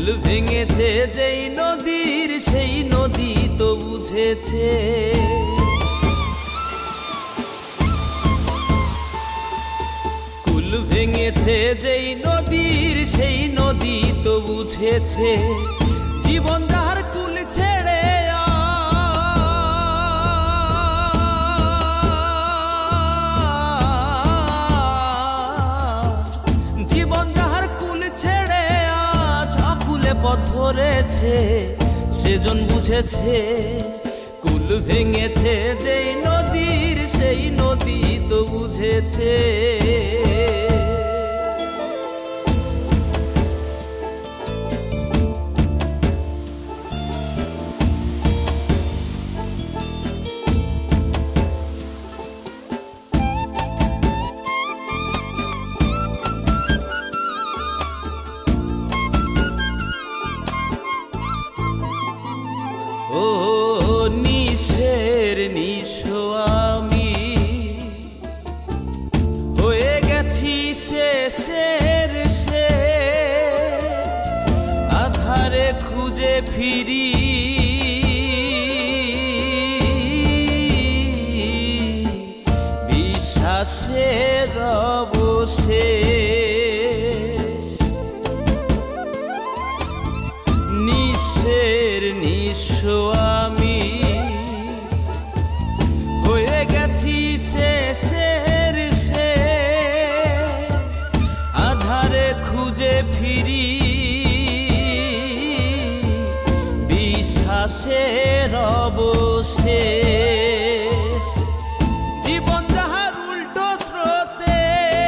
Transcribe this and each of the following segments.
কুল ভেঙেছে যেই নদীর সেই নদী তো বুঝেছে। কুল ভেঙেছে যেই নদীর সেই নদী তো বুঝেছে। জীবন যার কুল ছেড়ে জীবন যাহার কুল ছেড়ে আজ আকুলে পথ ধরেছে, সেজন বুঝেছে। কুল ভেঙেছে যেই নদীর সেই নদী তো বুঝেছে। ও নিশের নিশো আমি হয়ে গেছি শেষের শেষ, আধারে খুঁজে ফিরি বিশ্বাসের অবশেষ। নিশের নিশো আমি হয়ে গেছি শেষের শেষ, আধারে খুঁজে ফিরি বিশ্বাসের অবশেষ। জীবন যাহার উল্টো স্রোতে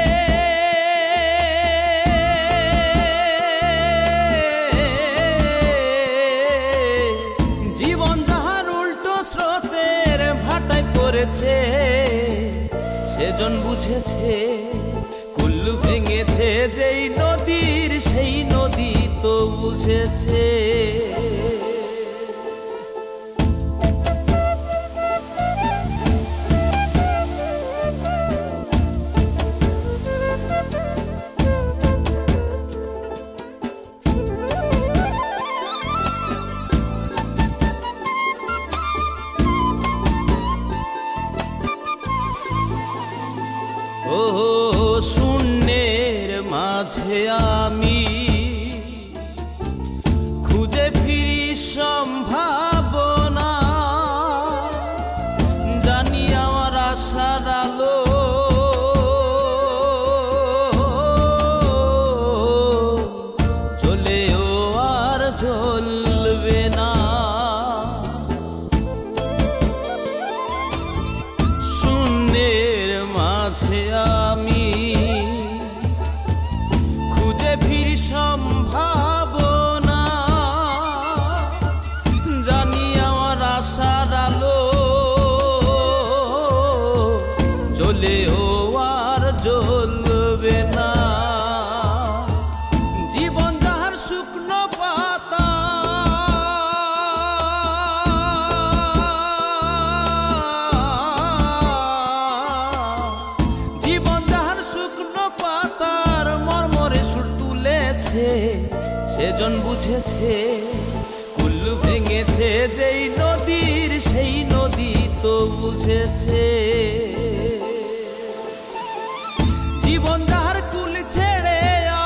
জীবন যাহার উল্টো স্রোতের ভাটায় পড়েছে, সেজন বুঝেছে। কুল ভেঙেছে যেই নদীর সেই নদী তো বুঝেছে। ও শূন্যের মাঝে আমি খুঁজে ফিরি সম্ভাবনা, জানি আমার আশার আলো জ্বলেও আর জ্বলবে না। শূন্যের মাঝে আমি খুঁজে ফিরি সম্ভাবনা, জানি আমার আশার আলো জ্বলেও আর জ্বলবে না। জীবন যাহার শুকনো পাতা জীবন যাহার শুকনো পাতার মর্মরে সুর তুলেছে, সেজন বুঝেছে। কুল ভেঙেছে যেই নদীর সেই নদী তো বুঝেছে। জীবন যাহার কুল ছেড়ে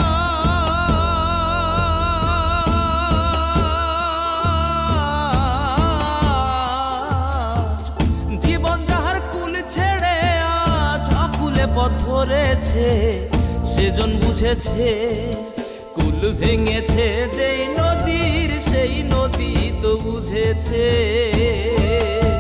জীবন যাহার কুল ছেড়ে আজ আকুলে পথ ধরেছে, সেজন বুঝেছে। কুল ভেঙেছে যেই নদীর সেই নদী তো বুঝেছে।